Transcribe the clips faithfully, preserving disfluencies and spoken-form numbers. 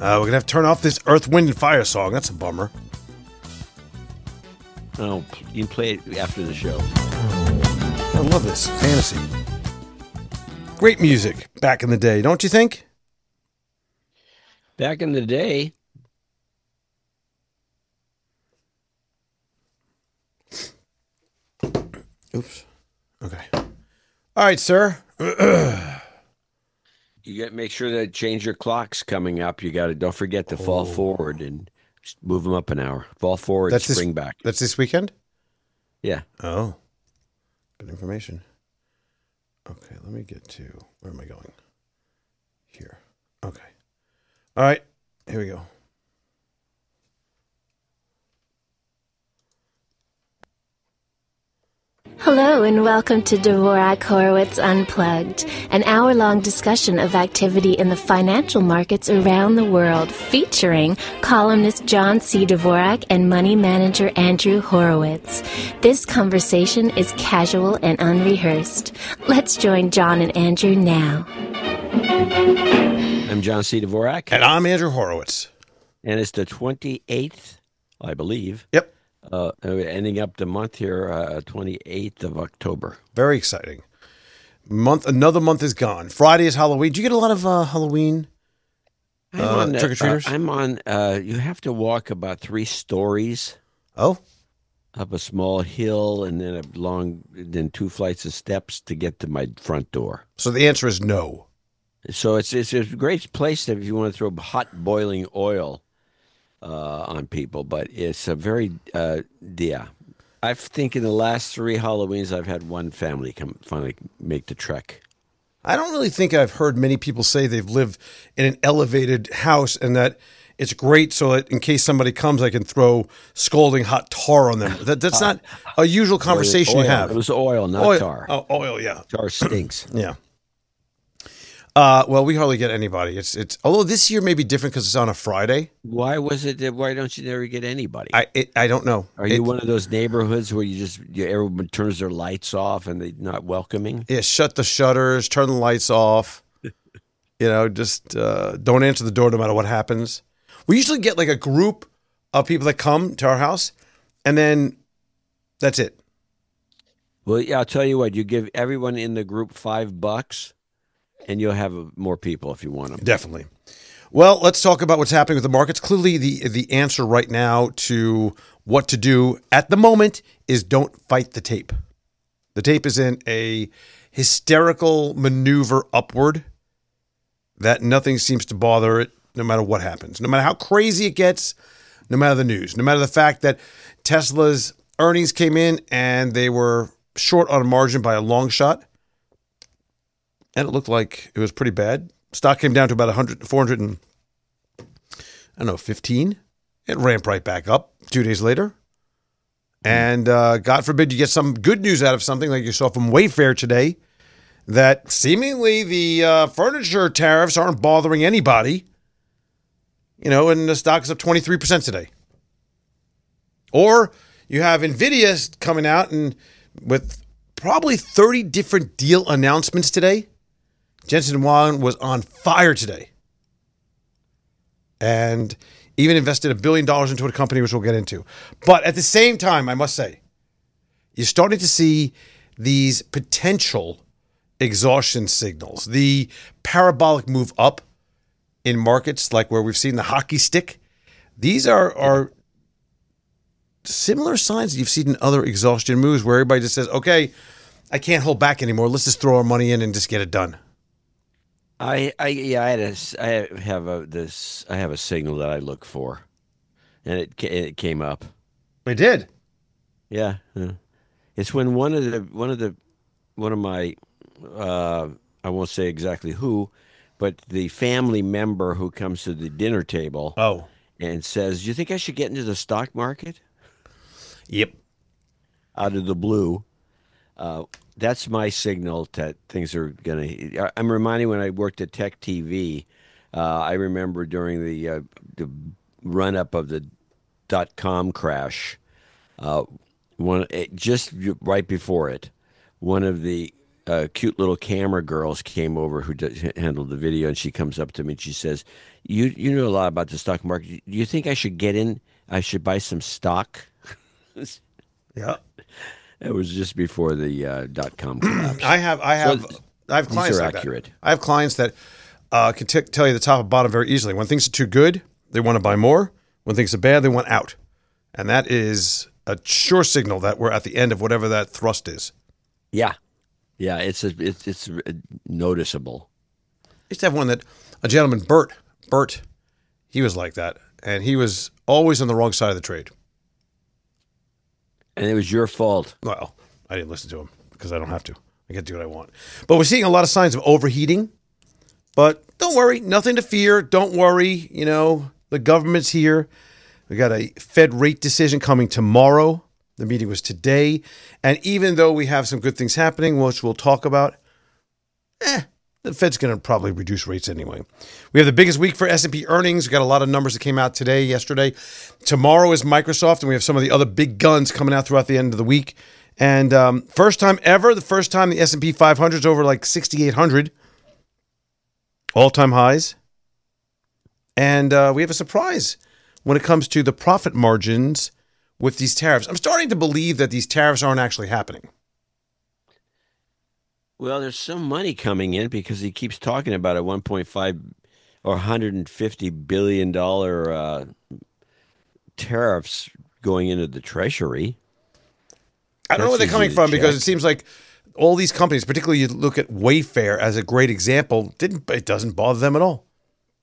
Uh, we're going to have to turn off this Earth, Wind, and Fire song. That's a bummer. Oh, you can play it after the show. I love this. Fantasy. Great music back in the day, don't you think? Back in the day. Oops. Okay. All right, sir. You got to make sure that change your clocks coming up. You got to don't forget to oh. fall forward and move them up an hour. Fall forward, that's spring this, back. That's this weekend? Yeah. Oh. Good information. Okay, let me get to, where am I going? Here. Okay. All right, here we go. Hello and welcome to Dvorak Horowitz Unplugged, an hour-long discussion of activity in the financial markets around the world, featuring columnist John C. Dvorak and money manager Andrew Horowitz. This conversation is casual and unrehearsed. Let's join John and Andrew now. I'm John C. Dvorak. And I'm Andrew Horowitz. And it's the twenty-eighth, I believe. Yep. Uh, ending up the month here, uh, twenty-eighth of October. Very exciting. Month, another month is gone. Friday is Halloween. Did you get a lot of uh, Halloween uh, trick or treaters? Uh, I'm on. Uh, you have to walk about three stories. Oh, up a small hill and then a long, then two flights of steps to get to my front door. So the answer is no. So it's it's a great place if you want to throw hot boiling oil Uh, on people, but it's a very, uh, yeah. I think in the last three Halloweens, I've had one family come finally make the trek. I don't really think I've heard many people say they've lived in an elevated house and that it's great so that in case somebody comes, I can throw scalding hot tar on them. That, that's not a usual conversation oil. you have. It was oil, not oil. tar. Oh, oil, yeah. Tar stinks. Yeah. Uh, well, we hardly get anybody. It's it's. Although this year may be different because it's on a Friday. Why was it? That, why don't you never get anybody? I it, I don't know. Are you it, one of those neighborhoods where you just you, everyone turns their lights off and they're not welcoming? Yeah, shut the shutters, turn the lights off. You know, just uh, don't answer the door no matter what happens. We usually get like a group of people that come to our house, and then that's it. Well, yeah, I'll tell you what. You give everyone in the group five bucks. And you'll have more people if you want them. Definitely. Well, let's talk about what's happening with the markets. Clearly, the the answer right now to what to do at the moment is don't fight the tape. The tape is in a hysterical maneuver upward that nothing seems to bother it no matter what happens. No matter how crazy it gets, no matter the news, no matter the fact that Tesla's earnings came in and they were short on a margin by a long shot. And it looked like it was pretty bad. Stock came down to about one hundred, four hundred and, I don't know, fifteen. It ramped right back up two days later. And uh, God forbid you get some good news out of something like you saw from Wayfair today, that seemingly the uh, furniture tariffs aren't bothering anybody. You know, and the stock is up twenty-three percent today. Or you have NVIDIA coming out and with probably thirty different deal announcements today. Jensen Huang was on fire today and even invested a billion dollars into a company, which we'll get into. But at the same time, I must say, you're starting to see these potential exhaustion signals, the parabolic move up in markets like where we've seen the hockey stick. These are, are similar signs that you've seen in other exhaustion moves where everybody just says, okay, I can't hold back anymore. Let's just throw our money in and just get it done. I, I yeah I had a I have a this I have a signal that I look for, and it it came up. It did. Yeah, yeah. It's when one of the one of the one of my uh, I won't say exactly who, but the family member who comes to the dinner table. Oh. And says, "Do you think I should get into the stock market?" Yep. Out of the blue. Uh, that's my signal that things are going to... I'm reminding when I worked at Tech T V, uh, I remember during the, uh, the run-up of the dot-com crash, uh, one just right before it, one of the uh, cute little camera girls came over who did, handled the video, and she comes up to me and she says, "You you know a lot about the stock market. Do you think I should get in? I should buy some stock?" Yeah. It was just before the uh, dot com collapse. I have I have So, I have these clients are like accurate. that. I have clients that uh, can t- tell you the top and bottom very easily. When things are too good, they want to buy more. When things are bad, they want out. And that is a sure signal that we're at the end of whatever that thrust is. Yeah, yeah, it's a, it's it's noticeable. I used to have one that a gentleman, Bert, Bert, he was like that, and he was always on the wrong side of the trade. And it was your fault. Well, I didn't listen to him because I don't have to. I get to do what I want. But we're seeing a lot of signs of overheating. But don't worry, nothing to fear. Don't worry. You know, the government's here. We got a Fed rate decision coming tomorrow. The meeting was today. And even though we have some good things happening, which we'll talk about, eh, the Fed's going to probably reduce rates anyway. We have the biggest week for S and P earnings. We got a lot of numbers that came out today, yesterday. Tomorrow is Microsoft, and we have some of the other big guns coming out throughout the end of the week. And um, first time ever, the first time the S and P five hundred is over like sixty-eight hundred. All-time highs. And uh, we have a surprise when it comes to the profit margins with these tariffs. I'm starting to believe that these tariffs aren't actually happening. Well, there's some money coming in because he keeps talking about a one point five or one hundred fifty billion dollars uh, tariffs going into the Treasury. I don't know where they're That's coming easy to from because check. it seems like all these companies, particularly you look at Wayfair as a great example, didn't it doesn't bother them at all.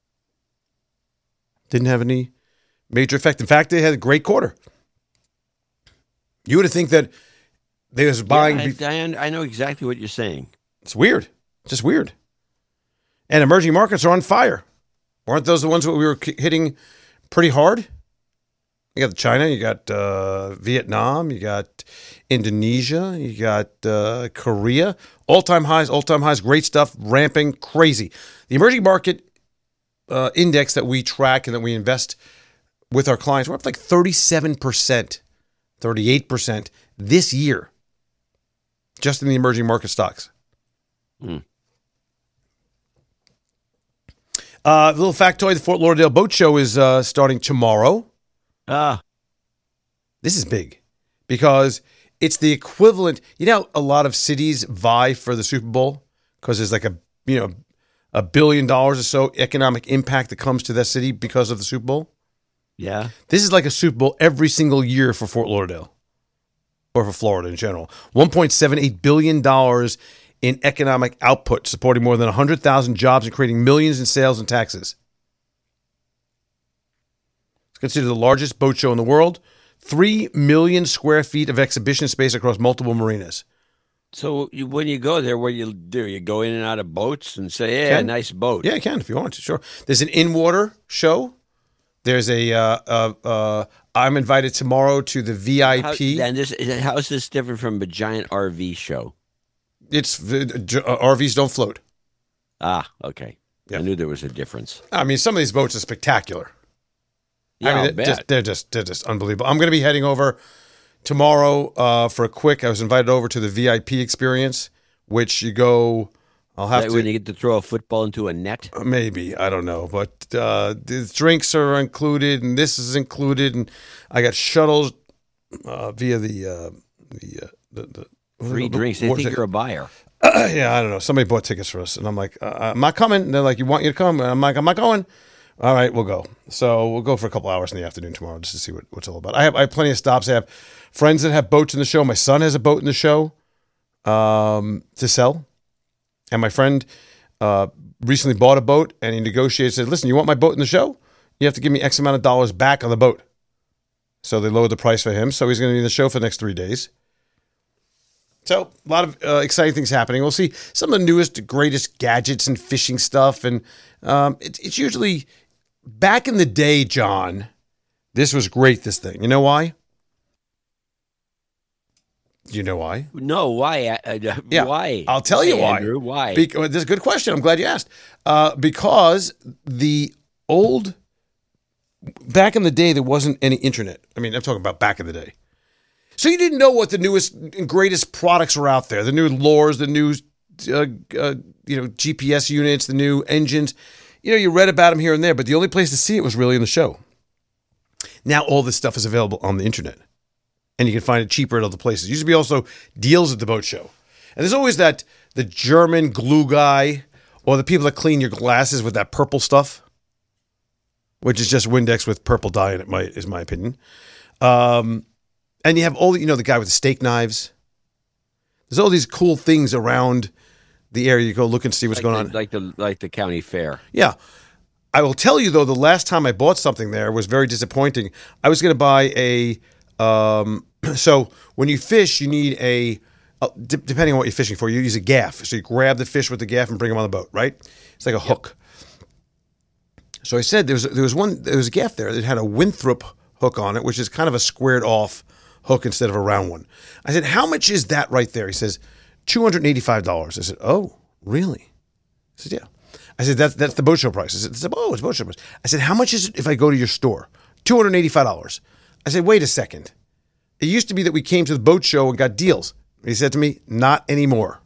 Didn't have any major effect. In fact, they had a great quarter. You would have think that they was buying. Yeah, I, I, I know exactly what you're saying. It's weird. Just weird. And emerging markets are on fire. Weren't those the ones that we were hitting pretty hard? You got China, you got uh, Vietnam, you got Indonesia, you got uh, Korea. All-time highs, all-time highs, great stuff, ramping, crazy. The emerging market uh, index that we track and that we invest with our clients, we're up like thirty-seven percent, thirty-eight percent this year, just in the emerging market stocks. Hmm. Uh, little factoid, the Fort Lauderdale Boat Show is uh, starting tomorrow. Ah, This is big because it's the equivalent. You know, a lot of cities vie for the Super Bowl because there's like a, you know, a billion dollars or so economic impact that comes to that city because of the Super Bowl. yeah. This is like a Super Bowl every single year for Fort Lauderdale or for Florida in general. one point seven eight billion dollars in economic output, supporting more than one hundred thousand jobs and creating millions in sales and taxes. It's considered the largest boat show in the world. Three million square feet of exhibition space across multiple marinas. So you, when you go there, what do you do? You go in and out of boats and say, "Yeah, Can. nice boat." Yeah, you can if you want to. Sure. There's an in-water show. There's a. Uh, uh, uh, I'm invited tomorrow to the V I P. How, and this, how is this different from a giant R V show? It's uh, R Vs don't float. Ah, okay. Yeah. I knew there was a difference. I mean, some of these boats are spectacular. Yeah, I mean, I'll they're bet. just, they're just they're just unbelievable. I'm going to be heading over tomorrow uh, for a quick. I was invited over to the V I P experience, which you go. I'll have That to when you get to throw a football into a net. maybe I don't know, but uh, the drinks are included, and this is included, and I got shuttles uh, via the uh, the, uh, the the Free the- drinks. They what is think it? you're a buyer. Yeah, I don't know. Somebody bought tickets for us, and I'm like, uh, I'm not coming. And they're like, you want you to come? And I'm like, I'm not going. All right, we'll go. So we'll go for a couple hours in the afternoon tomorrow just to see what, what's all about. I have I have plenty of stops. I have friends that have boats in the show. My son has a boat in the show um, to sell, and my friend uh, recently bought a boat, and he negotiated. Said, "Listen, you want my boat in the show? You have to give me X amount of dollars back on the boat." So they lowered the price for him. So he's going to be in the show for the next three days. So a lot of uh, exciting things happening. We'll see some of the newest, greatest gadgets and fishing stuff. And um, it, it's usually back in the day, John, this was great, this thing. You know why? You know why? No, why? Uh, uh, Yeah, why? I'll tell you Why, why. Andrew, why? Because, this is a good question. I'm glad you asked. Uh, because the old, back in the day, there wasn't any internet. I mean, I'm talking about back in the day. So you didn't know what the newest and greatest products were out there, the new lures, the new uh, uh, you know, G P S units, the new engines. You know, you read about them here and there, but the only place to see it was really in the show. Now all this stuff is available on the internet, and you can find it cheaper at other places. There used to be also deals at the boat show. And there's always that, the German glue guy or the people that clean your glasses with that purple stuff, which is just Windex with purple dye in it, my, is my opinion. Um, and you have all, you know, the guy with the steak knives. There's all these cool things around the area. You go look and see what's like going the, on. Like the like the county fair. Yeah. I will tell you, though, the last time I bought something there was very disappointing. I was going to buy a, um, so when you fish, you need a, uh, d- depending on what you're fishing for, you use a gaff. So you grab the fish with the gaff and bring them on the boat, right? It's like a hook. So I said there was, there was one, there was a gaff there that had a Winthrop hook on it, which is kind of a squared off hook instead of a round one. I said, how much is that right there? He says, two hundred eighty-five dollars. I said, oh, really? I said, yeah. I said, that's that's the boat show price. I said, oh, it's boat show price. I said, how much is it if I go to your store? two hundred eighty-five dollars. I said, wait a second. It used to be that we came to the boat show and got deals. He said to me, not anymore.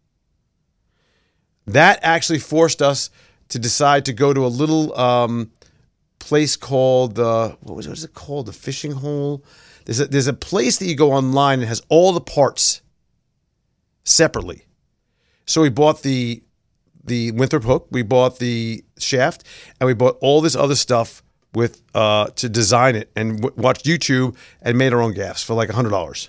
That actually forced us to decide to go to a little um, place called, uh, what, was, what is it called? The Fishing Hole? There's a, there's a place that you go online and has all the parts separately. So we bought the the Winthrop hook, we bought the shaft, and we bought all this other stuff with uh, to design it, and w- watched YouTube and made our own gaffs for like one hundred dollars.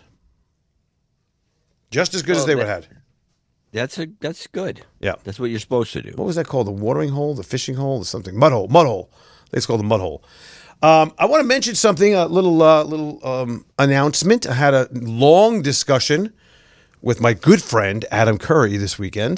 Just as good Well, as they that- would have had. That's a that's good. Yeah. That's what you're supposed to do. What was that called? The watering hole, the fishing hole, or something? Mud hole, mud hole. It's called the mud hole. Um, I want to mention something, a little uh, little um, announcement. I had a long discussion with my good friend Adam Curry this weekend,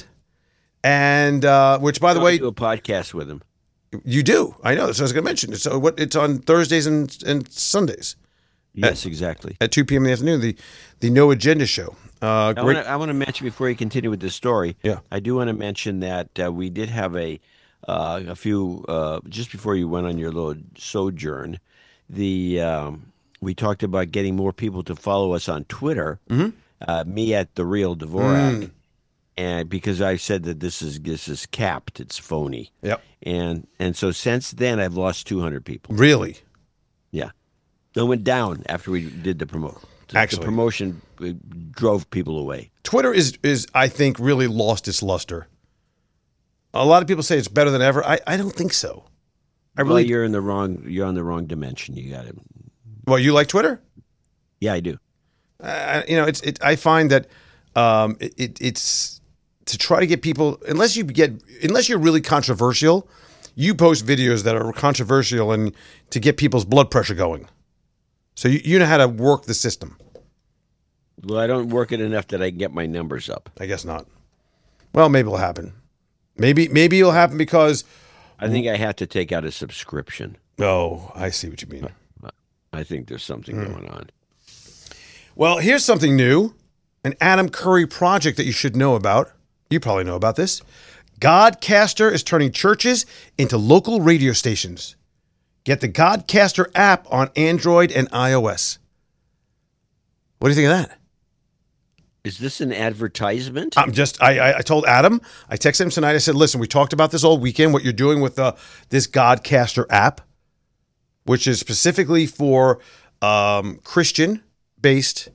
and uh, which, by the I way, do a podcast with him. you do. I know. So I was going to mention it. So what? It's on Thursdays and, and Sundays Yes, exactly. at two p.m. in the afternoon. The the No Agenda Show. Uh, I great. want to I want to mention before you continue with the story. Yeah. I do want to mention that uh, we did have a uh, a few uh, just before you went on your little sojourn. The um, we talked about getting more people to follow us on Twitter. Mm-hmm. Uh, me at the Real Dvorak, Mm. and because I said that this is this is capped, it's phony. Yep. And and so since then I've lost two hundred people. Really. Yeah. It went down after we did the promote. The, Actually. the promotion uh, drove people away. Twitter is, is, I think, really lost its luster. A lot of people say it's better than ever. I, I don't think so. I Well, really. you're in the wrong. You're on the wrong dimension. You got it. Well, you like Twitter? Yeah, I do. Uh, you know, it's. It, I find that um, it, it, it's to try to get people. Unless you get, unless you're really controversial, you post videos that are controversial and to get people's blood pressure going. So you, you know how to work the system. Well, I don't work it enough that I can get my numbers up. I guess not. Well, maybe it'll happen. Maybe maybe it'll happen because. I think I have to take out a subscription. Oh, I see what you mean. I think there's something going on. Well, here's something new. An Adam Curry project that you should know about. You probably know about this. Godcaster is turning churches into local radio stations. Get the Godcaster app on Android and iOS. What do you think of that? Is this an advertisement? I'm just, I, I, I told Adam, I texted him tonight. I said, listen, we talked about this all weekend, what you're doing with uh, this Godcaster app, which is specifically for um, Christian-based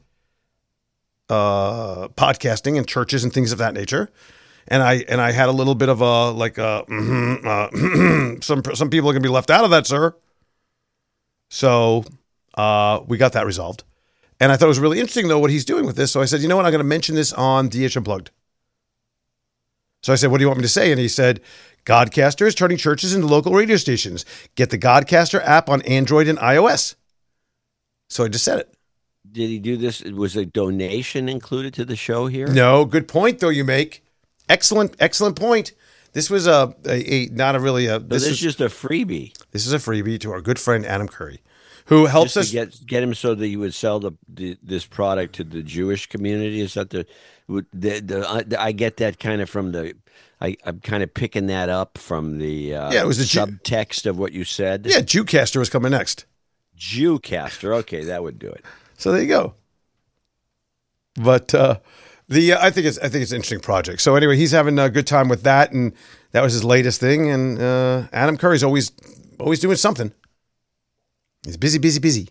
uh, podcasting and churches and things of that nature. And I and I had a little bit of a like a mm-hmm, uh, some some people are going to be left out of that, sir. So uh, we got that resolved, and I thought it was really interesting though what he's doing with this. So I said, you know what, I'm going to mention this on D H Unplugged. So I said, what do you want me to say? And he said, Godcaster is turning churches into local radio stations. Get the Godcaster app on Android and iOS. So I just said it. Did he do this? Was a donation included to the show here? No, good point though you make. Excellent, excellent point. This was a, a, a not a really a. So This, this is is just a freebie. this is a freebie to our good friend Adam Curry, who helps Just to us. get get him so that you would sell the, the this product to the Jewish community. Is that the would- the, the I, I get that kind of from the I I'm kind of picking that up from the uh, Yeah, it was the Jew- subtext of what you said. Yeah, Jewcaster was coming next. Jewcaster. Okay, that would do it. So there you go. But uh, The uh, I think it's I think it's an interesting project. So anyway, he's having a good time with that, and that was his latest thing. And uh, Adam Curry's always always doing something. He's busy, busy, busy.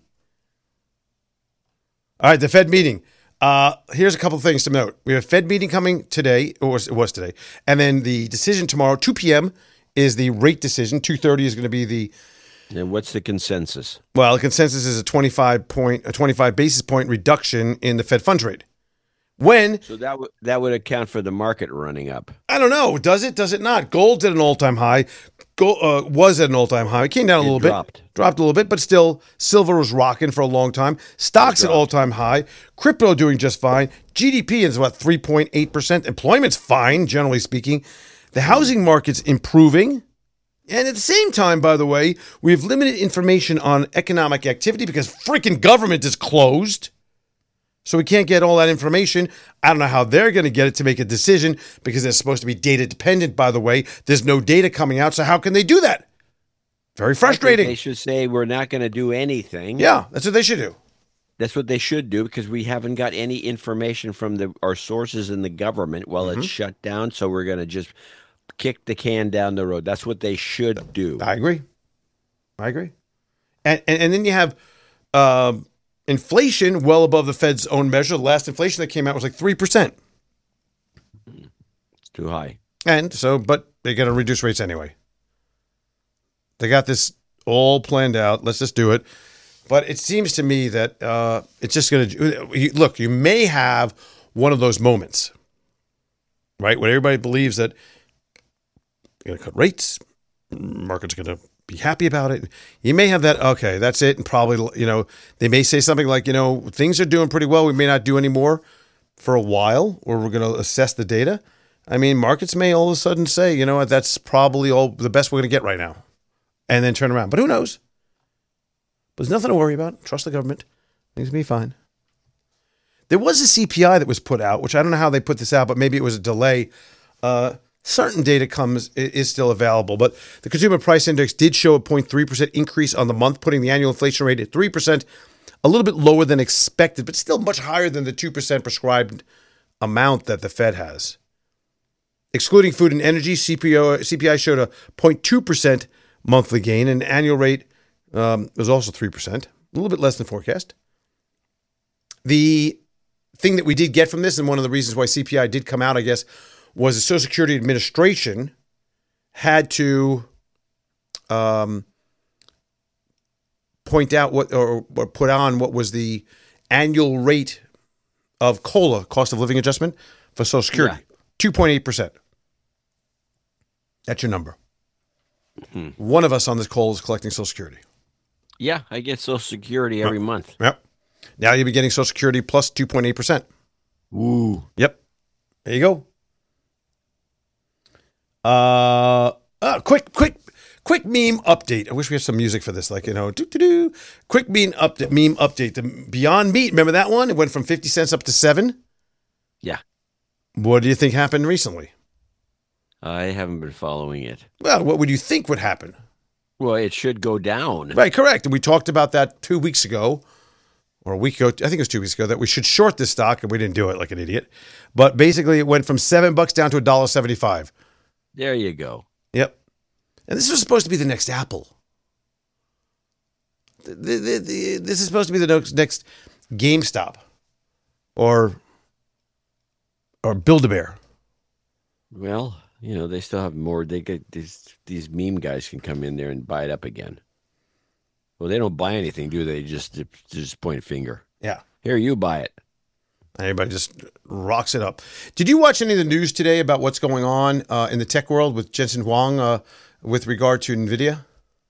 All right, the Fed meeting. Uh, here's a couple of things to note. We have a Fed meeting coming today, or it was today, and then the decision tomorrow, two p.m. is the rate decision. two thirty is going to be the. And what's the consensus? Well, the consensus is a twenty-five point, a twenty-five basis point reduction in the Fed funds rate. When so that would that would account for the market running up. I don't know. Does it? Does it not? Gold's at an all-time high. Gold uh, was at an all-time high. It came down a It little dropped. bit. Dropped a little bit, but still, silver was rocking for a long time. Stocks at all-time high. Crypto doing just fine. G D P is about three point eight percent. Employment's fine, generally speaking. The housing market's improving. And at the same time, by the way, we have limited information on economic activity because freaking government is closed. So we can't get all that information. I don't know how they're going to get it to make a decision because it's supposed to be data dependent, by the way. There's no data coming out, so how can they do that? Very frustrating. They should say we're not going to do anything. Yeah, that's what they should do. That's what they should do because we haven't got any information from the our sources in the government while Mm-hmm. it's shut down, so we're going to just kick the can down the road. That's what they should do. I agree. I agree. And and, and then you have um, inflation well above the Fed's own measure. The last inflation that came out was like three percent. It's too high. And so, but they're going to reduce rates anyway. They got this all planned out. Let's just do it. But it seems to me that uh, it's just going to look. You may have one of those moments, right, when everybody believes that they're going to cut rates, market's going to be happy about it. You may have that. Okay, that's it, and probably you know they may say something like, you know, things are doing pretty well. We may not do any more for a while, or we're going to assess the data. I mean, markets may all of a sudden say, you know what, that's probably all the best we're going to get right now, and then turn around. But who knows? There's nothing to worry about. Trust the government. Things will be fine. There was a C P I that was put out, which I don't know how they put this out, but maybe it was a delay. Uh, certain data comes is still available, but the Consumer Price Index did show a zero point three percent increase on the month, putting the annual inflation rate at three percent, a little bit lower than expected, but still much higher than the two percent prescribed amount that the Fed has. Excluding food and energy, C P O, C P I showed a zero point two percent monthly gain, and annual rate um, was also three percent, a little bit less than forecast. The thing that we did get from this, and one of the reasons why C P I did come out, I guess, was the Social Security Administration had to um, point out what or, or put on what was the annual rate of COLA, cost of living adjustment, for Social Security. Yeah. two point eight percent. That's your number. Hmm. One of us on this call is collecting Social Security. Yeah, I get Social Security every month. Yep. Now you'll be getting Social Security plus two point eight percent. Woo. Yep. There you go. Uh, uh, quick, quick, quick meme update. I wish we had some music for this, like, you know, doo doo doo. Quick meme update. Meme update. The Beyond Meat. Remember that one? It went from fifty cents up to seven. Yeah. What do you think happened recently? I haven't been following it. Well, what would you think would happen? Well, it should go down. Right, correct. And we talked about that two weeks ago, or a week ago. I think it was two weeks ago, that we should short this stock, and we didn't do it like an idiot. But basically, it went from seven bucks down to a dollar seventy-five. There you go. Yep. And this was supposed to be the next Apple. The, the, the, the, this is supposed to be the next, next GameStop, or or Build-A-Bear. Well, you know, they still have more. They get these these meme guys can come in there and buy it up again. Well, they don't buy anything, do they? Just just point a finger. Yeah. Here, you buy it. Everybody just rocks it up. Did you watch any of the news today about what's going on uh, in the tech world with Jensen Huang uh, with regard to NVIDIA?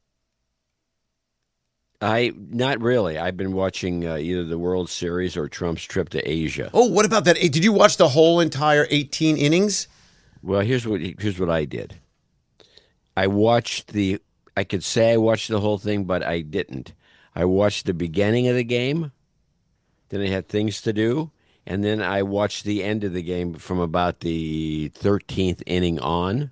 I not really. I've been watching uh, either the World Series or Trump's trip to Asia. Oh, what about that? Did you watch the whole entire eighteen innings? Well, here's what here's what I did. I watched the. I could say I watched the whole thing, but I didn't. I watched the beginning of the game. Then I had things to do, and then I watched the end of the game from about the thirteenth inning on.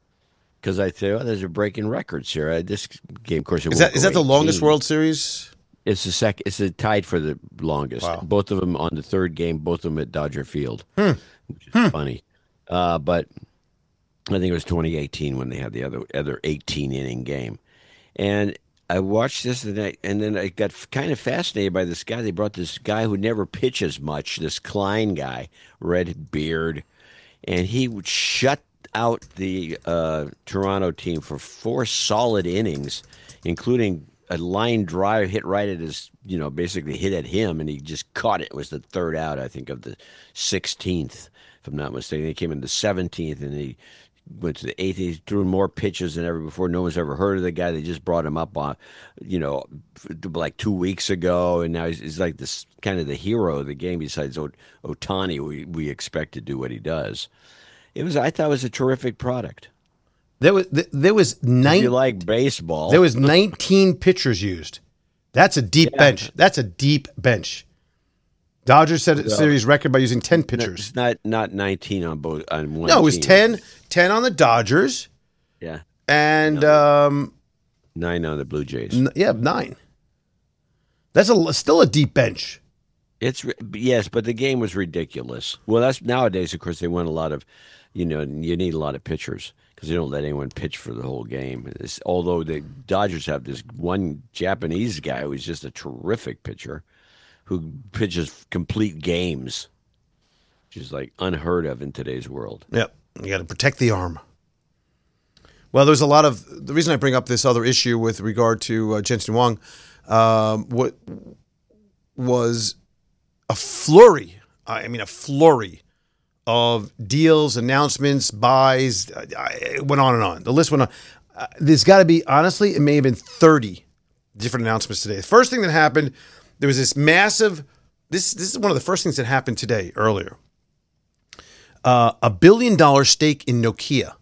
Because I thought, oh, there's a breaking records here. Uh, this game, of course, it Is won't that is go that the longest eighteen. World Series? It's the second. It's a tied for the longest. Wow. Both of them on the third game. Both of them at Dodger Field, Hmm. which is funny. Uh, but I think it was twenty eighteen when they had the other other eighteen inning game, and I watched this the night, and then I got f- kind of fascinated by this guy. They brought this guy who never pitches much, this Klein guy, red beard, and he would shut out the uh, Toronto team for four solid innings, including a line drive hit right at his, you know, basically hit at him, and he just caught it. It was the third out, I think, of the sixteenth, if I'm not mistaken. He came in the seventeenth, and he went to the eighth. He threw more pitches than ever before. No one's ever heard of the guy. They just brought him up on, you know, like two weeks ago, and now he's, he's like this kind of the hero of the game. Besides Ohtani, we we expect to do what he does. It was, I thought, it was a terrific product. There was there was If nine. you like baseball, There was nineteen pitchers used. That's a deep Yeah. bench. That's a deep bench. Dodgers set a series record by using ten pitchers. it's not not nineteen on both on one. No, it was team. ten, ten on the Dodgers, Yeah, and um, nine on the Blue Jays. n- yeah, nine. That's a still a deep bench. It's ri- yes, but the game was ridiculous. Well, that's nowadays. Of course, they want a lot of, you know, you need a lot of pitchers because they don't let anyone pitch for the whole game. It's, although the Dodgers have this one Japanese guy who's just a terrific pitcher, who pitches complete games, which is like unheard of in today's world. Yep, you got to protect the arm. Well, there's a lot of the reason I bring up this other issue with regard to uh, Jensen Huang. Um, what was a flurry? I mean, a flurry of deals, announcements, buys. uh, It went on and on. The list went on. Uh, there's got to be, honestly, it may have been thirty different announcements today. The first thing that happened, there was this massive. This this is one of the first things that happened today. Earlier, uh, a billion dollar stake in Nokia.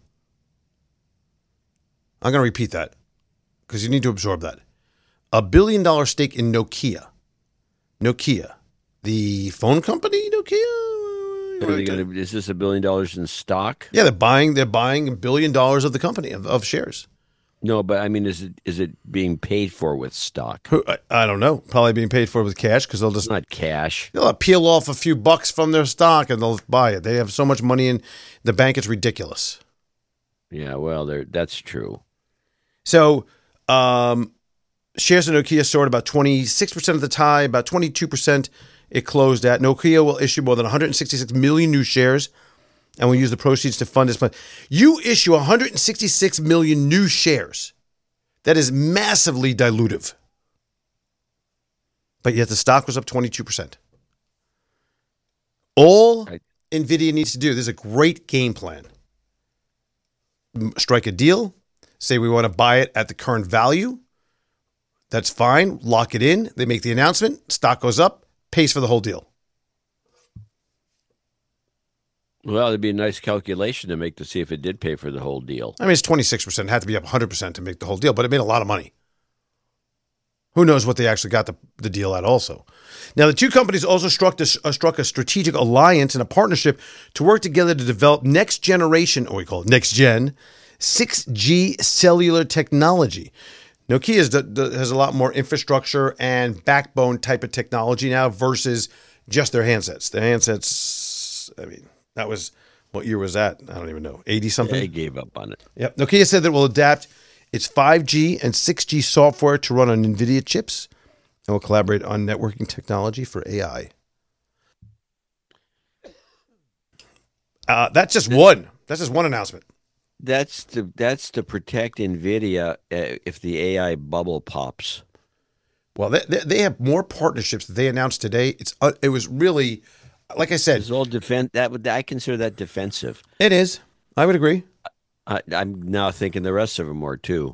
I'm going to repeat that because you need to absorb that. A billion dollar stake in Nokia. Nokia, the phone company, Nokia. Are they gonna, is this a billion dollars in stock? Yeah, they're buying. They're buying a billion dollars of the company of, of shares. No, but I mean, is it is it being paid for with stock? Who I, I don't know. Probably being paid for with cash because they'll just It's not cash. they'll peel off a few bucks from their stock and they'll buy it. They have so much money in the bank; it's ridiculous. Yeah, well, there that's true. So, um, shares of Nokia soared about twenty-six percent of the tie, about twenty-two percent it closed at. Nokia will issue more than one hundred sixty-six million new shares and will use the proceeds to fund its plan. You issue one hundred sixty-six million new shares. That is massively dilutive. But yet the stock was up twenty-two percent. All I- NVIDIA needs to do, this is a great game plan. M- Strike a deal. Say we want to buy it at the current value. That's fine. Lock it in. They make the announcement. Stock goes up. Pays for the whole deal. Well, it'd be a nice calculation to make to see if it did pay for the whole deal. I mean, it's twenty-six percent. It had to be up one hundred percent to make the whole deal, but it made a lot of money. Who knows what they actually got the, the deal at also. Now, the two companies also struck, this, uh, struck a strategic alliance and a partnership to work together to develop next generation, or we call it next gen, six G cellular technology. Nokia is the, the, has a lot more infrastructure and backbone type of technology now versus just their handsets. Their handsets, I mean, that was, what year was that? I don't even know. eighty something? They gave up on it. Yep. Nokia said that it will adapt its five G and six G software to run on NVIDIA chips and will collaborate on networking technology for A I. Uh, that's just one. That's just one announcement. That's to that's to protect NVIDIA uh, if the A I bubble pops. Well, they, they, they have more partnerships that they announced today. It's uh, It was really, like I said, It's all defense. That would I consider that defensive. it is. I would agree. I, I'm now thinking the rest of them are too.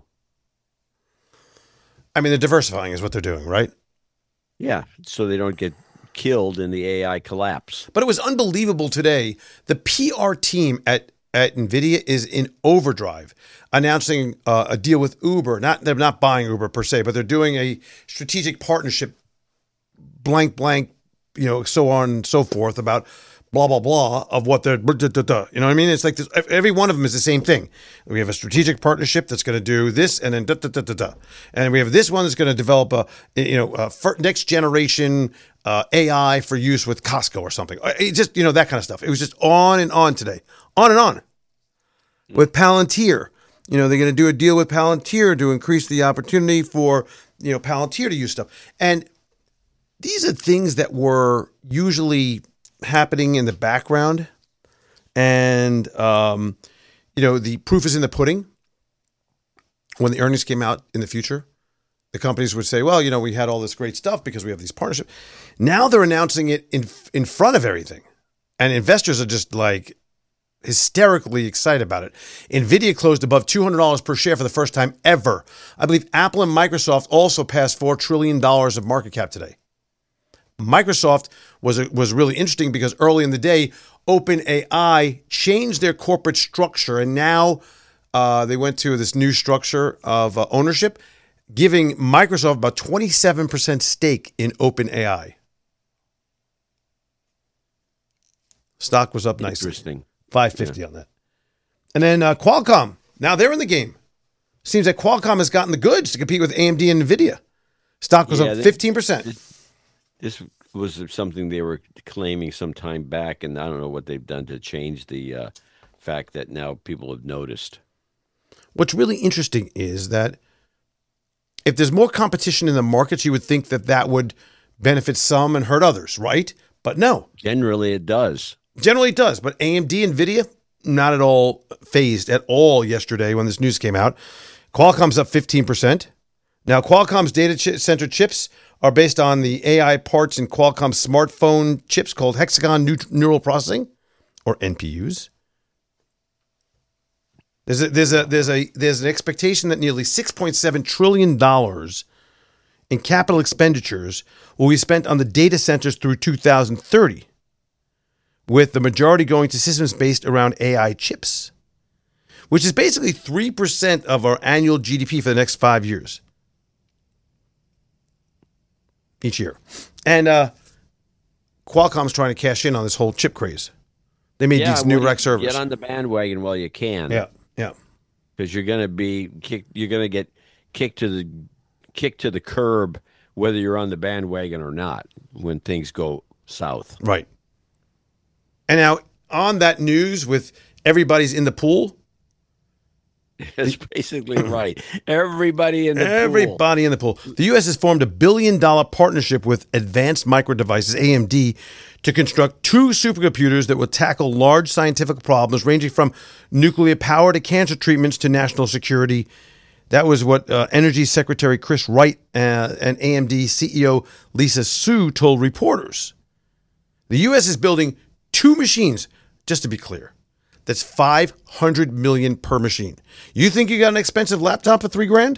I mean, they're diversifying is what they're doing, right? Yeah, so they don't get killed in the A I collapse. But it was unbelievable today. The P R team at, at NVIDIA is in overdrive, announcing uh, a deal with Uber. Not They're not buying Uber per se, but they're doing a strategic partnership, blank, blank, you know, so on and so forth, about blah, blah, blah of what they're, you know what I mean? It's like this, every one of them is the same thing. We have a strategic partnership that's going to do this, and then da, da, da, da, da. And we have this one that's going to develop a, you know, a next generation uh, A I for use with Costco or something. It just, you know, that kind of stuff. It was just on and on today, on and on. With Palantir, you know, they're going to do a deal with Palantir to increase the opportunity for, you know, Palantir to use stuff. And these are things that were usually happening in the background, and um, you know, the proof is in the pudding. When the earnings came out in the future, the companies would say, well, you know, we had all this great stuff because we have these partnerships. Now they're announcing it in in front of everything, and investors are just like hysterically excited about it. NVIDIA closed above two hundred dollars per share for the first time ever. I believe Apple and Microsoft also passed four trillion dollars of market cap today. Microsoft was was really interesting because early in the day, OpenAI changed their corporate structure, and now uh, they went to this new structure of uh, ownership, giving Microsoft about twenty-seven percent stake in OpenAI. Stock was up nicely. Interesting. five fifty yeah. on that. And then uh, Qualcomm, now they're in the game. Seems like Qualcomm has gotten the goods to compete with A M D and NVIDIA. Stock was yeah, up fifteen percent. This, this was something they were claiming some time back, and I don't know what they've done to change the uh, fact that now people have noticed. What's really interesting is that if there's more competition in the markets, you would think that that would benefit some and hurt others, right? But no. Generally, it does. Generally, it does. But A M D, NVIDIA, not at all phased at all yesterday when this news came out. Qualcomm's up fifteen percent. Now, Qualcomm's data ch- center chips are based on the A I parts in Qualcomm's smartphone chips called Hexagon Neut- Neural Processing, or N P Us. There's a, there's a there's a there's an expectation that nearly six point seven trillion dollars in capital expenditures will be spent on the data centers through two thousand thirty, with the majority going to systems based around A I chips, which is basically three percent of our annual G D P for the next five years. Each year. And uh, Qualcomm's trying to cash in on this whole chip craze. They made yeah, these new well, rack servers. Get on the bandwagon while you can. Yeah, yeah. Because you're going to be kicked. You're going to get kicked to the kicked to the curb, whether you're on the bandwagon or not, when things go south. Right. And now on that news, with everybody's in the pool. That's basically right. Everybody in the Everybody pool. in the pool. The U S has formed a billion dollar partnership with Advanced Micro Devices, A M D, to construct two supercomputers that will tackle large scientific problems ranging from nuclear power to cancer treatments to national security. That was what uh, Energy Secretary Chris Wright uh, and A M D C E O Lisa Su told reporters. The U S is building two machines, just to be clear. That's five hundred million dollars per machine. You think you got an expensive laptop for three grand?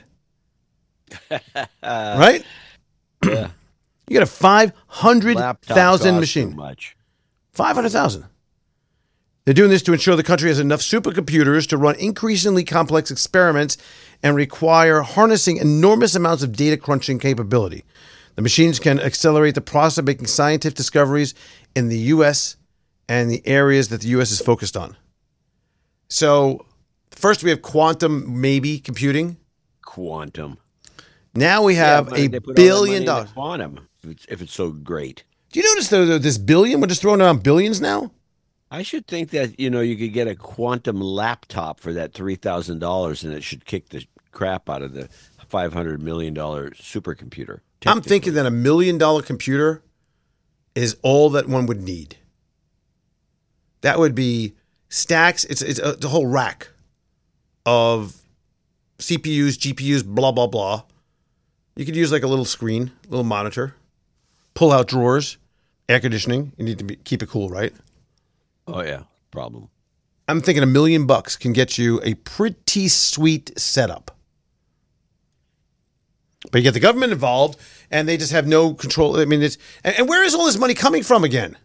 Right? Yeah. You got a five hundred thousand machine. So much. five hundred thousand. They're doing this to ensure the country has enough supercomputers to run increasingly complex experiments and require harnessing enormous amounts of data crunching capability. The machines can accelerate the process of making scientific discoveries in the U S and the areas that the U S is focused on. So, first we have quantum, maybe, computing. Quantum. Now we have yeah, a billion dollars. Quantum, if it's, if it's so great. Do you notice, though, this billion? We're just throwing around billions now? I should think that, you know, you could get a quantum laptop for that three thousand dollars, and it should kick the crap out of the five hundred million dollars supercomputer. I'm thinking that a million dollar computer is all that one would need. That would be stacks. It's, it's, a, it's a whole rack of C P Us, G P Us, blah, blah, blah. You could use like a little screen, a little monitor, pull out drawers, air conditioning. You need to be, keep it cool, right? Oh, yeah. Problem. I'm thinking a million bucks can get you a pretty sweet setup. But you get the government involved, and they just have no control. I mean, it's and, and where is all this money coming from again?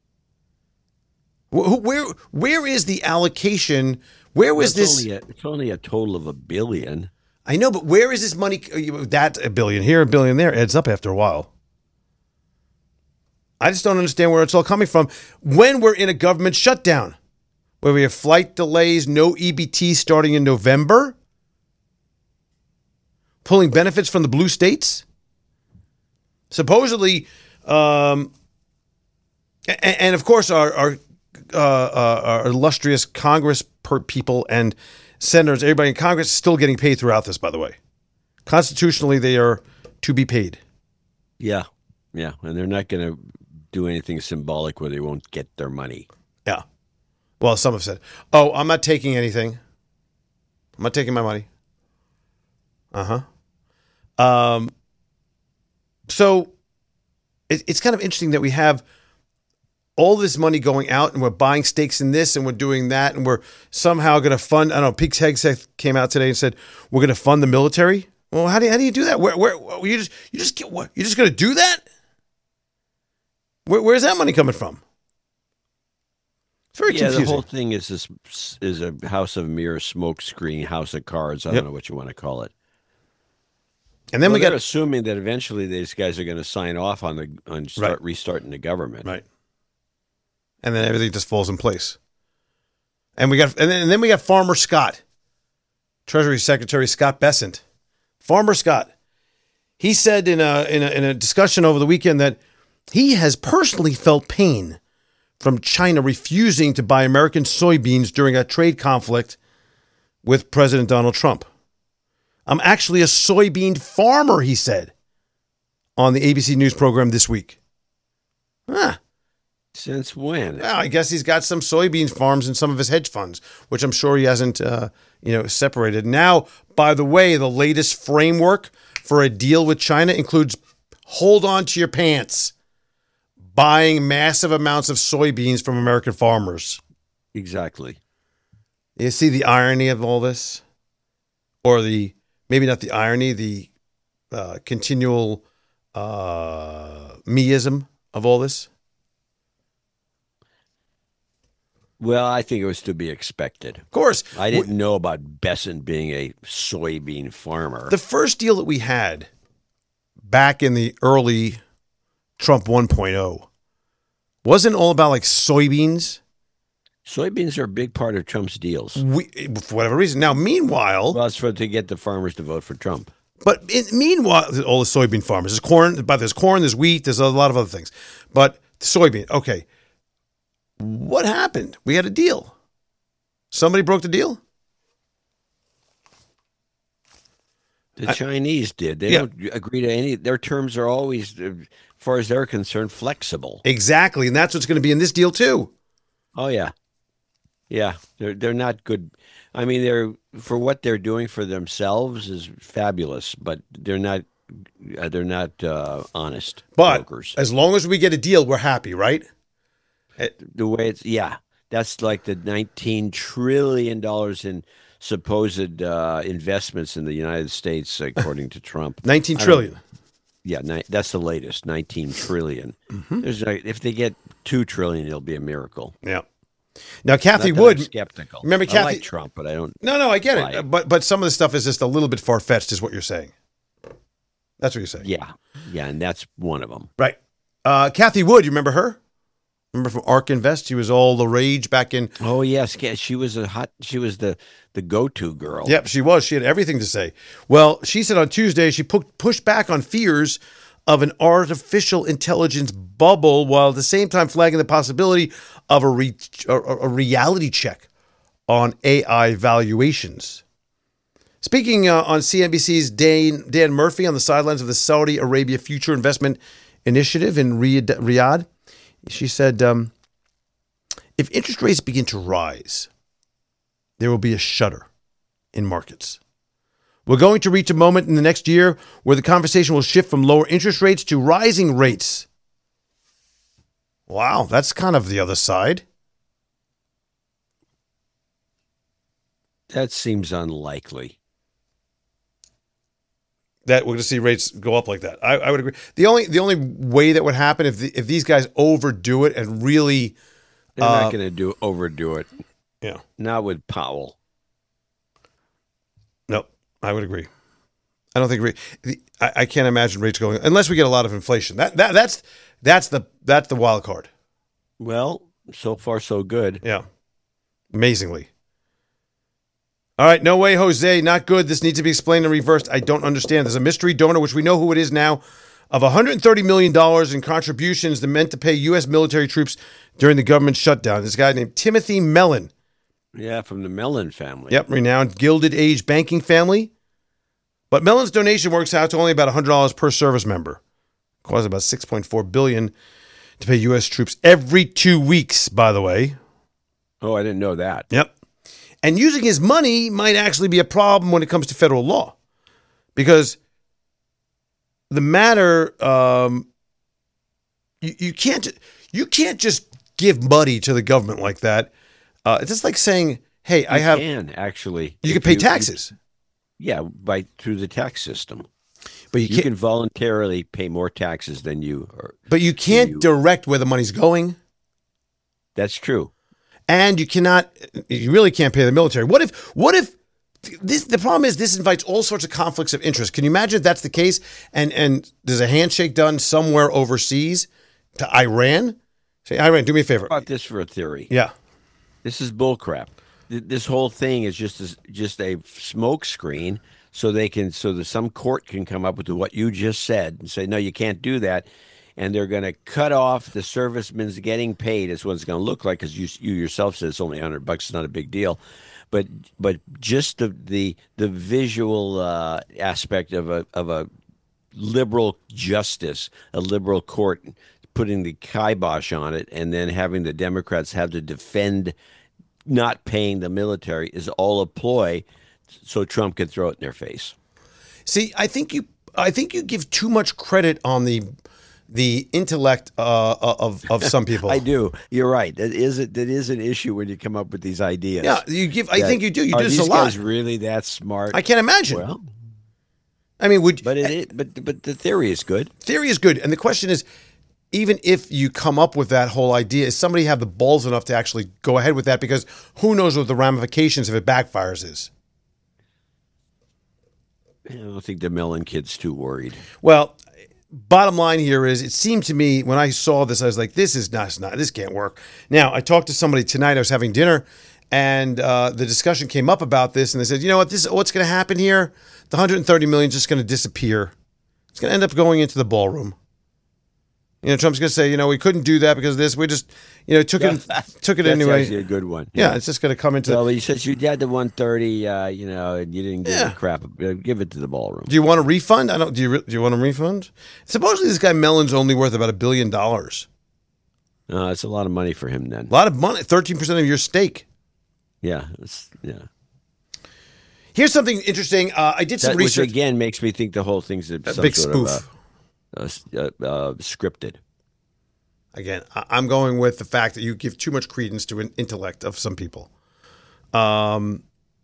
Where where, where is the allocation? Where was well, it's this? Only a, it's only a total of a billion. I know, but where is this money? That a billion here, a billion there adds up after a while. I just don't understand where it's all coming from when we're in a government shutdown, where we have flight delays, no E B T starting in November, pulling benefits from the blue states. Supposedly, um, and, and of course, our our, uh, uh, our illustrious Congress per people and senators, everybody in Congress is still getting paid throughout this, by the way. Constitutionally, they are to be paid. Yeah, yeah, and they're not going to do anything symbolic where they won't get their money. Yeah. Well, some have said, "Oh, I'm not taking anything. I'm not taking my money." Uh huh. Um. So it, it's kind of interesting that we have all this money going out, and we're buying stakes in this, and we're doing that, and we're somehow going to fund. I don't know. Pete's Hegseth came out today and said we're going to fund the military. Well, how do you, how do you do that? Where where you just you just get what? You're just going to do that? Where, where's that money coming from? It's very yeah, confusing. the whole thing is this is a house of mirrors, smoke screen, house of cards. I Yep. don't know what you want to call it. And then well, we got they're assuming that eventually these guys are going to sign off on the on start Right. restarting the government. right, and then everything just falls in place. And we got and then, and then we got Farmer Scott, Treasury Secretary Scott Bessent. Farmer Scott, he said in a, in a in a discussion over the weekend that he has personally felt pain from China refusing to buy American soybeans during a trade conflict with President Donald Trump. I'm actually a soybean farmer, he said on the A B C News program this week. Huh. Since when? Well, I guess he's got some soybean farms in some of his hedge funds, which I'm sure he hasn't, uh, you know, separated. Now, by the way, the latest framework for a deal with China includes hold on to your pants, buying massive amounts of soybeans from American farmers. Exactly. You see the irony of all this? Or the, maybe not the irony, the uh, continual uh, me-ism of all this? Well, I think it was to be expected. Of course. I didn't know about Bessent being a soybean farmer. The first deal that we had back in the early Trump one point oh wasn't all about like soybeans. Soybeans are a big part of Trump's deals. We, for whatever reason. Now, meanwhile, Well, it's for to get the farmers to vote for Trump. but in, meanwhile, all the soybean farmers, there's corn, but there's corn, there's wheat, there's a lot of other things. But soybean, okay. What happened? We had a deal. Somebody broke the deal? The Chinese did. They Yeah. don't agree to any. Their terms are always, as far as they're concerned, flexible. Exactly. And that's what's going to be in this deal, too. Oh yeah, yeah. They're they're not good. I mean, they're for what they're doing for themselves is fabulous, but they're not. Uh, they're not uh, honest But brokers. as long as we get a deal, we're happy, right? The way it's yeah, that's like the nineteen trillion dollars in supposed uh, investments in the United States, according to Trump. nineteen I don't- trillion. Yeah, ni- that's the latest, nineteen trillion. Mm-hmm. There's like, if they get two trillion, it'll be a miracle. Yeah. Now, Kathy Not that Wood. I'm skeptical. Remember I Kathy- like Trump, but I don't. No, no, I get Right. it. But but some of the stuff is just a little bit far fetched, is what you're saying. That's what you're saying. Yeah, yeah, and that's one of them. Right. Uh, Kathy Wood, you remember her? Remember from ARK Invest? She was all the rage back in. Oh yes, yeah, she was a hot. She was the the go to girl. Yep, she was. She had everything to say. Well, she said on Tuesday she pu- pushed back on fears of an artificial intelligence bubble, while at the same time flagging the possibility of a, re- a, a reality check on A I valuations. Speaking uh, on C N B C's Dan, Dan Murphy on the sidelines of the Saudi Arabia Future Investment Initiative in Riyadh, Riyadh she said, um, if interest rates begin to rise, there will be a shudder in markets. We're going to reach a moment in the next year where the conversation will shift from lower interest rates to rising rates. Wow, that's kind of the other side. That seems unlikely. That we're going to see rates go up like that. I, I would agree. The only the only way that would happen if the, if these guys overdo it and really, They're Uh, not going to do overdo it. you know, Not with Powell. no, I would agree. I don't think rate, the, I, I can't imagine rates going unless we get a lot of inflation. That that that's that's the that's the wild card. Well, so far so good. Yeah, amazingly. All right, no way, Jose, not good. This needs to be explained and reversed. I don't understand. There's a mystery donor, which we know who it is now, of one hundred thirty million dollars in contributions that meant to pay U S military troops during the government shutdown. This guy named Timothy Mellon. Yeah, from the Mellon family. Yep, renowned Gilded Age banking family. But Mellon's donation works out to only about one hundred dollars per service member. It costs about six point four billion dollars to pay U S troops every two weeks, by the way. Oh, I didn't know that. Yep. And using his money might actually be a problem when it comes to federal law. Because the matter, um, you, you can't you can't just give money to the government like that. Uh, it's just like saying, hey, You I have... can, actually. You If can pay taxes. You, yeah, by through the tax system. But you, You can't, can voluntarily pay more taxes than you are. but you can't you- direct where the money's going. That's true. And you cannot, you really can't pay the military. What if, what if, this, the problem is this invites all sorts of conflicts of interest. Can you imagine if that's the case and, and there's a handshake done somewhere overseas to Iran? Say, Iran, do me a favor. How about this for a theory? Yeah. This is bullcrap. Th- This whole thing is just a, just a smoke screen, so they can so that some court can come up with what you just said and say, no, you can't do that, and they're going to cut off the servicemen's getting paid. Is what it's going to look like, because you you yourself said it's only a hundred bucks. It's not a big deal, but but just the the the visual uh, aspect of a of a liberal justice, a liberal court putting the kibosh on it, and then having the Democrats have to defend not paying the military is all a ploy so Trump can throw it in their face. See, I think you, I think you give too much credit on the, the intellect uh, of of some people. I do. You're right. That is it. That is an issue when you come up with these ideas. Yeah, you give. I That- think you do. You are do this these a lot. guys really that smart? I can't imagine. Well, I mean, would but it is, but but the theory is good. theory is good, and the question is, even if you come up with that whole idea, is somebody have the balls enough to actually go ahead with that? Because who knows what the ramifications if it backfires is. I don't think the Mellon kid's too worried. Well, bottom line here is, it seemed to me when I saw this, I was like, this is not, not this can't work. Now, I talked to somebody tonight. I was having dinner, and uh, the discussion came up about this, and they said, you know what, this what's going to happen here? The one hundred thirty million dollars is just going to disappear. It's going to end up going into the ballroom. You know, Trump's going to say, you know, we couldn't do that because of this. We just, you know, took it, took it That's anyway. actually a good one. Yeah, it's just going to come into. Well, he says you had the one thirty, uh, you know, and you didn't give Yeah. a crap. Uh, Give it to the ballroom. Do you want a refund? I don't. Do you? re- Do you want a refund? Supposedly, this guy Mellon's only worth about a billion dollars. Uh, it's a lot of money for him then. A lot of money. Thirteen percent of your stake. Yeah, it's, yeah. Here's something interesting. Uh, I did some That, which research. again makes me think the whole thing's a, A some big sort spoof. of a, a, a, uh, scripted. Again, I- I'm going with the fact that you give too much credence to an intellect of some people. Um,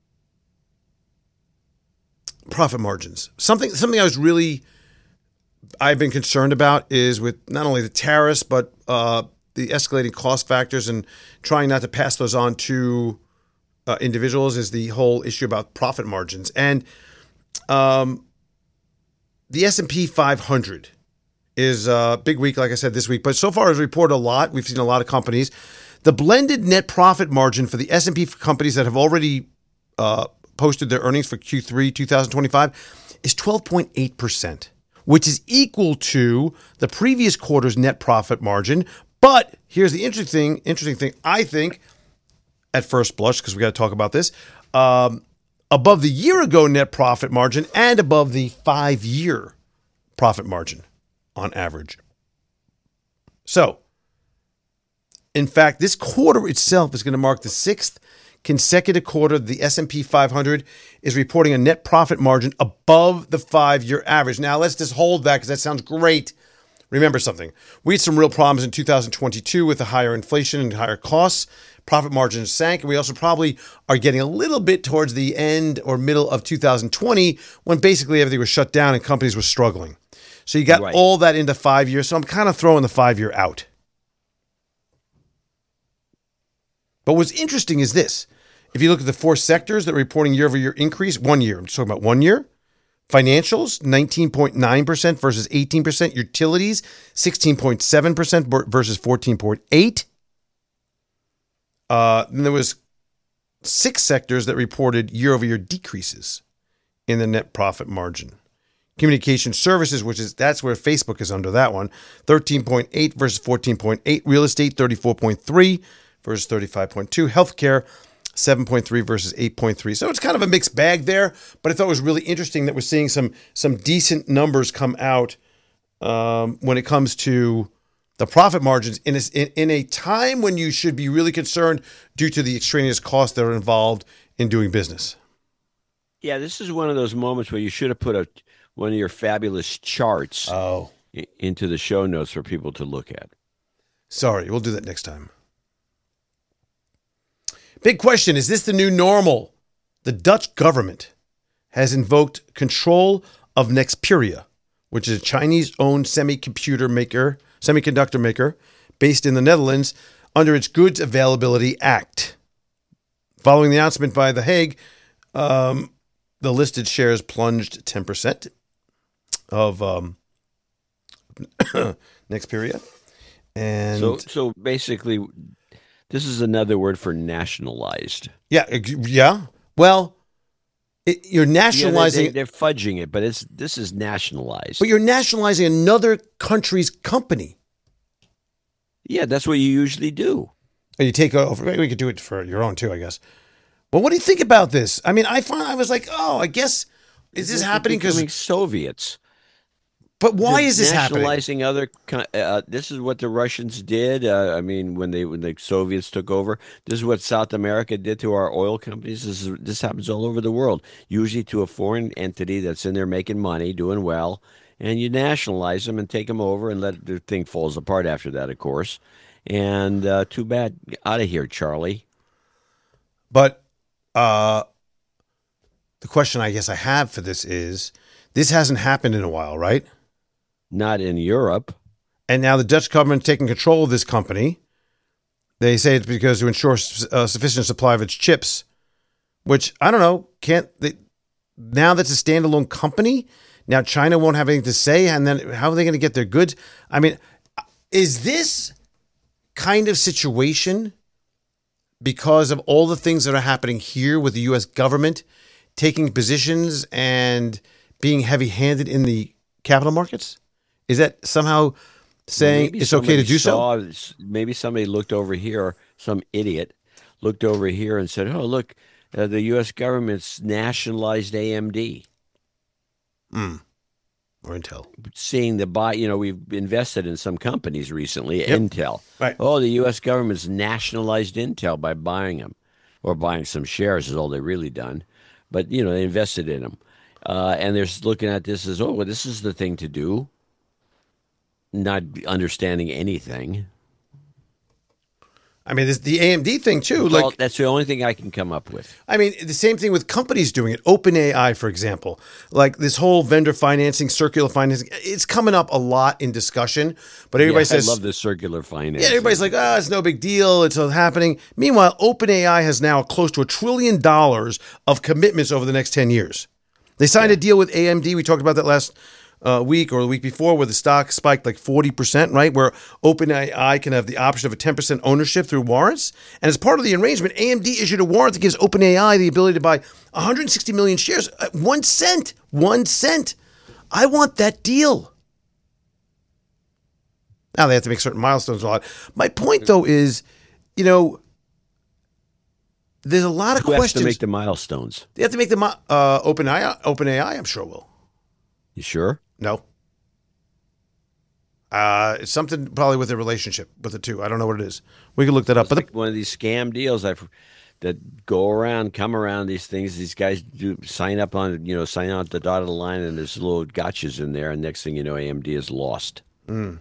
profit margins. Something something I was really I've been concerned about is with not only the tariffs but uh, the escalating cost factors and trying not to pass those on to uh, individuals is the whole issue about profit margins. And um, the S and P five hundred is a big week, like I said, this week. But so far, has reported a lot. We've seen a lot of companies. The blended net profit margin for the S and P companies that have already uh, posted their earnings for Q three twenty twenty-five is twelve point eight percent, which is equal to the previous quarter's net profit margin. But here's the interesting, interesting thing, I think, at first blush, because we got to talk about this, um, above the year ago net profit margin and above the five-year profit margin on average. So, in fact, this quarter itself is going to mark the sixth consecutive quarter the S and P five hundred is reporting a net profit margin above the five-year average. Now, let's just hold that because that sounds great. Remember something. We had some real problems in two thousand twenty-two with the higher inflation and higher costs. Profit margins sank, and we also probably are getting a little bit towards the end or middle of two thousand twenty when basically everything was shut down and companies were struggling. So you got Right. all that into five years. So I'm kind of throwing the five year out. But what's interesting is this. If you look at the four sectors that are reporting year over year increase, one year, I'm just talking about one year, Financials, nineteen point nine percent versus eighteen percent. Utilities, sixteen point seven percent versus fourteen point eight percent. Uh, and there was six sectors that reported year-over-year decreases in the net profit margin. Communication services, which is that's where Facebook is under that one, thirteen point eight versus fourteen point eight. Real estate, thirty-four point three versus thirty-five point two. Healthcare, seven point three versus eight point three. So it's kind of a mixed bag there, but I thought it was really interesting that we're seeing some some decent numbers come out um, when it comes to the profit margins in a, in, in a time when you should be really concerned due to the extraneous costs that are involved in doing business. Yeah, this is one of those moments where you should have put a one of your fabulous charts Oh, i- into the show notes for people to look at. sorry. We'll do that next time. Big question. Is this the new normal? The Dutch government has invoked control of Nexperia, which is a Chinese-owned semiconductor maker, semiconductor maker based in the Netherlands, under its Goods Availability Act. Following the announcement by The Hague, um, the listed shares plunged ten percent of um, Nexperia. And So, so basically, this is another word for nationalized. yeah, ex- yeah. Well, it, you're Yeah, they, nationalizing, they, they're fudging it, but it's this is nationalized. but you're nationalizing another country's company. Yeah, that's what you usually do. And you take over. We could do it for your own too, I guess. But what do you think about this? I mean, I find I was like, oh, I guess is this They're happening becoming because? Soviets? But why They're is this happening? nationalizing other? co- Uh, this is what the Russians did. Uh, I mean, when they when the Soviets took over, this is what South America did to our oil companies. This is this happens all over the world. Usually to a foreign entity that's in there making money, doing well, and you nationalize them and take them over and let the thing falls apart after that, of course. And uh, too bad. Out of here, Charlie. But uh, the question I guess I have for this is, this hasn't happened in a while, right? Not in Europe. And now the Dutch government taking control of this company. They say it's because to ensure a sufficient supply of its chips, which I don't know, can't they, now that's a standalone company? Now China won't have anything to say, and then how are they going to get their goods? I mean, is this kind of situation because of all the things that are happening here with the U S government taking positions and being heavy-handed in the capital markets? Is that somehow saying Maybe it's okay to somebody do so? saw- Maybe somebody looked over here, some idiot looked over here and said, "Oh, look, uh, the U S government's nationalized A M D." Mm. Or Intel. Seeing the buy, you know, we've invested in some companies recently, Yep. Intel. Right. Oh, the U S government's nationalized Intel by buying them, or buying some shares is all they've really done. But you know, they invested in them, uh, and they're looking at this as, oh, well, this is the thing to do. Not understanding anything. I mean, this, the A M D thing too. Well, Like, that's the only thing I can come up with. I mean, the same thing with companies doing it. OpenAI, for example, like this whole vendor financing, circular financing, it's coming up a lot in discussion. But everybody Yeah, says, I love the circular finance. yeah, everybody's like, ah, it's no big deal. It's all happening. Meanwhile, OpenAI has now close to a trillion dollars of commitments over the next ten years. They signed a deal with A M D. We talked about that last uh, week or the week before, where the stock spiked like forty percent, right? Where OpenAI can have the option of a ten percent ownership through warrants. And as part of the arrangement, A M D issued a warrant that gives OpenAI the ability to buy one hundred sixty million shares at one cent. One cent. I want that deal. Now they have to make certain milestones and all that. My point, though, is, you know, there's a lot of Who has questions. to make the milestones? They have to make them uh, OpenAI. OpenAI, I'm sure will. You sure? No. Uh, it's something probably with the relationship with the two. I don't know what it is. We can look that up. It's But like the, one of these scam deals I've that go around, come around these things. These guys do sign up on, you know, sign out the dotted line, and there's little gotchas in there, and next thing you know, A M D is lost. not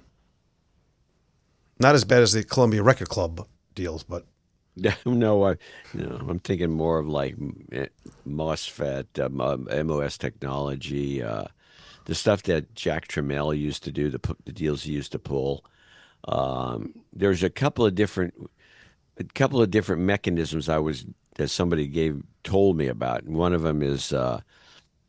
as bad as the Columbia Record Club deals, but No, I, you know, I'm thinking more of like eh, MOSFET, um, um, M O S technology, uh, the stuff that Jack Tramiel used to do, the pu- the deals he used to pull. Um, there's a couple of different, a couple of different mechanisms I was that somebody gave told me about. And one of them is uh,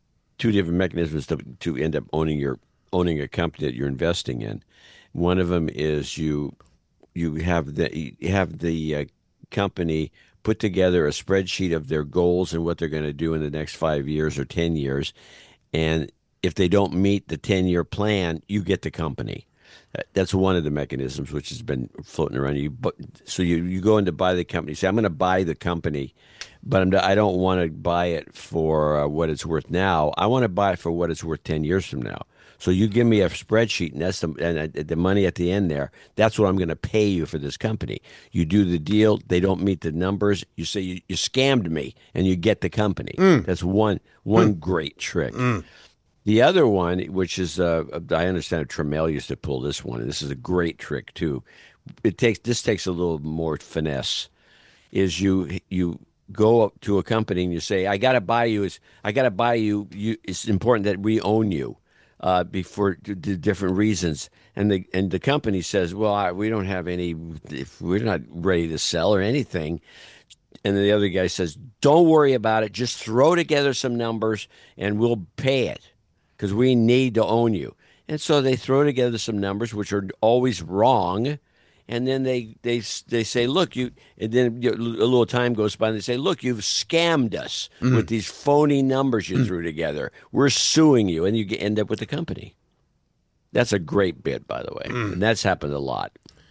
two different mechanisms to to end up owning your owning a company that you're investing in. One of them is you you have the you have the uh, company put together a spreadsheet of their goals and what they're going to do in the next five years or ten years, and if they don't meet the ten-year plan, you get the company. That's one of the mechanisms which has been floating around. You, so you, you go in to buy the company. Say, I'm going to buy the company, but I'm, I don't want to buy it for uh, what it's worth now. I want to buy it for what it's worth ten years from now. So you give me a spreadsheet, and that's the, and the money at the end there. That's what I'm going to pay you for this company. You do the deal. They don't meet the numbers. You say you, you scammed me, and you get the company. Mm. That's one one mm. great trick. Mm. The other one, which is, uh, I understand Trammell used to pull this one, and this is a great trick too. It takes this takes a little more finesse. Is you you go up to a company and you say, "I got to buy you. Is I got to buy you, you. It's important that we own you, uh, before the different reasons." And the and the company says, "Well, I, we don't have any. If we're not ready to sell or anything." And the other guy says, "Don't worry about it. Just throw together some numbers, and we'll pay it." Because we need to own you. And so they throw together some numbers, which are always wrong. And then they they they say, look, you, and then a little time goes by and they say, look, you've scammed us mm. with these phony numbers you mm. threw together. We're suing you. And you end up with the company. That's a great bit, by the way. Mm. And that's happened a lot.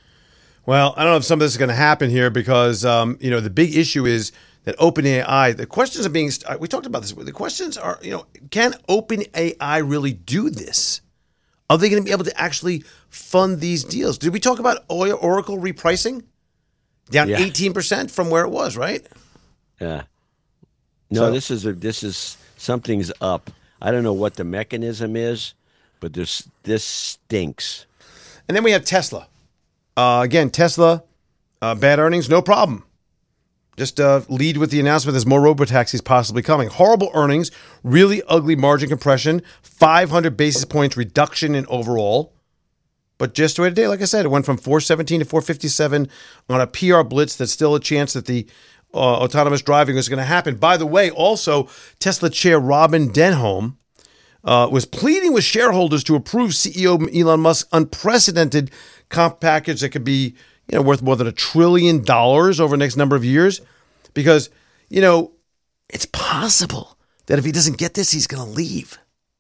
Well, I don't know if some of this is going to happen here because, um, you know, the big issue is that OpenAI, the questions are being, we talked about this, the questions are, you know, can OpenAI really do this? Are they going to be able to actually fund these deals? Did we talk about Oracle repricing? Down yeah. eighteen percent from where it was, right? Yeah. No, so, this is a, this is, something's up. I don't know what the mechanism is, but this, this stinks. And then we have Tesla. Uh, again, Tesla, uh, bad earnings, no problem. Just uh, lead with the announcement there's more robotaxis possibly coming. Horrible earnings, really ugly margin compression, five hundred basis points reduction in overall. But just the way today, like I said, it went from four seventeen to four fifty-seven on a P R blitz. That's still a chance that the uh, autonomous driving is going to happen. By the way, also, Tesla chair Robin Denholm uh, was pleading with shareholders to approve C E O Elon Musk's unprecedented comp package that could be, you know, worth more than a trillion dollars over the next number of years, because, you know, it's possible that if he doesn't get this, he's going to leave.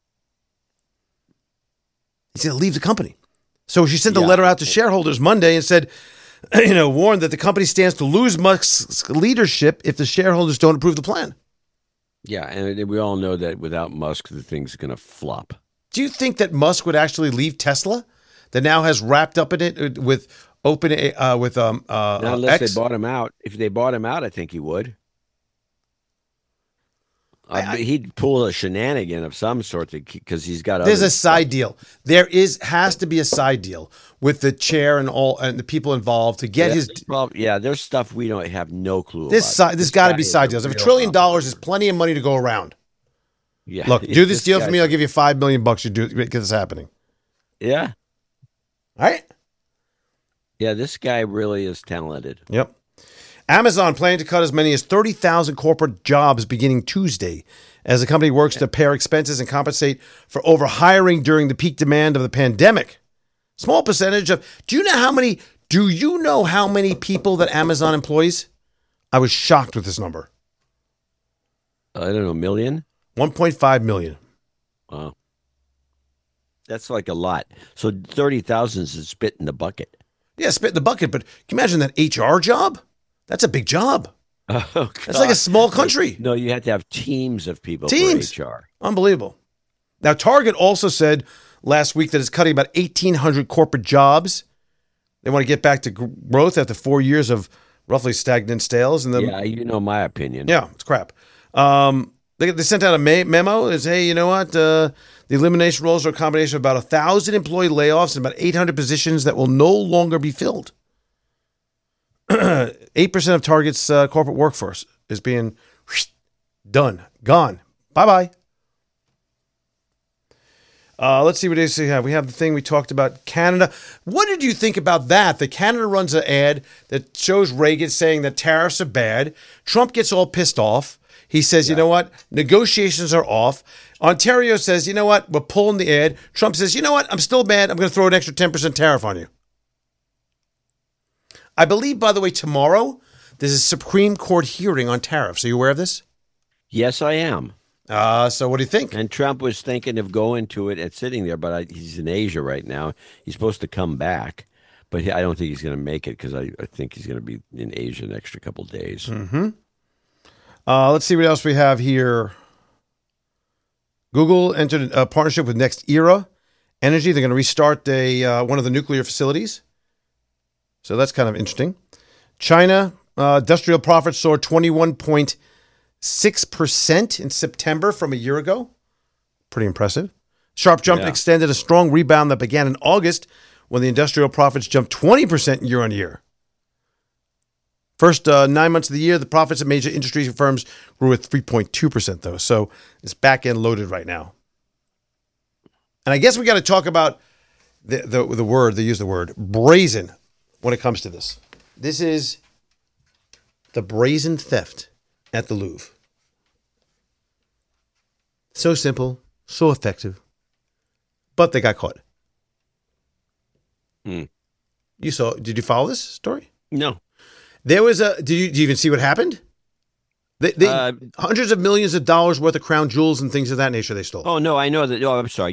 He's going to leave the company. So she sent a yeah. letter out to shareholders Monday and said, you know, warned that the company stands to lose Musk's leadership if the shareholders don't approve the plan. Yeah, and we all know that without Musk, the thing's going to flop. Do you think that Musk would actually leave Tesla, that now has wrapped up in it with Open uh, with um uh, Not unless X? they bought him out. If they bought him out, I think he would. Uh, I, I, he'd pull a shenanigan of some sort because he's got. There's a side stuff. deal. There is has to be a side deal with the chair and all and the people involved to get yeah, his. Well, yeah, there's stuff we don't have no clue. This about. Side, there's got to be side deals. If a trillion dollars is plenty of money to go around. Yeah. Look, do this, this deal for me. I'll give you five million bucks. You do get this happening. Yeah. All right. Yeah, this guy really is talented. Yep. Amazon planning to cut as many as thirty thousand corporate jobs beginning Tuesday as the company works to pare expenses and compensate for overhiring during the peak demand of the pandemic. Small percentage of, do you know how many, do you know how many people that Amazon employs? I was shocked with this number. I don't know, a million? one point five million. Wow. That's like a lot. So thirty thousand is a spit in the bucket. Yeah, spit in the bucket. But can you imagine that H R job? That's a big job. Oh, God. That's like a small country. No, you have to have teams of people teams. for H R. Unbelievable. Now, Target also said last week that it's cutting about eighteen hundred corporate jobs. They want to get back to growth after four years of roughly stagnant sales. And the, yeah, you know my opinion. Yeah, it's crap. Um, they, they sent out a me- memo that says, hey, you know what? Uh, the elimination roles are a combination of about one thousand employee layoffs and about eight hundred positions that will no longer be filled. eight percent of Target's uh, corporate workforce is being whoosh, done, gone. Bye-bye. Uh, let's see what else we have. We have the thing we talked about, Canada. What did you think about that? That Canada runs an ad that shows Reagan saying that tariffs are bad. Trump gets all pissed off. He says, yeah. you know what? Negotiations are off. Ontario says, you know what? We're pulling the ad. Trump says, you know what? I'm still mad. I'm going to throw an extra ten percent tariff on you. I believe, by the way, tomorrow there's a Supreme Court hearing on tariffs. Are you aware of this? Yes, I am. Uh, so what do you think? And Trump was thinking of going to it and sitting there, but I, he's in Asia right now. He's supposed to come back, but he, I don't think he's going to make it because I, I think he's going to be in Asia the next couple of days. Mm-hmm. Uh, let's see what else we have here. Google entered a partnership with Next Era Energy. They're going to restart a, uh, one of the nuclear facilities. So that's kind of interesting. China, uh, industrial profits soared twenty-one point six percent in September from a year ago. Pretty impressive. Sharp jump Yeah. extended a strong rebound that began in August when the industrial profits jumped twenty percent year on year. First uh, nine months of the year, the profits of major industry firms grew at three point two percent, though. So it's back-end loaded right now. And I guess we got to talk about the, the, the word, they use the word, brazen when it comes to this. This is the brazen theft at the Louvre. So simple, so effective, but they got caught. Hmm. You saw, did you follow this story? No. There was a, did you, did you even see what happened? They, they Uh, hundreds of millions of dollars worth of crown jewels and things of that nature they stole. Oh, no, I know that. Oh, I'm sorry.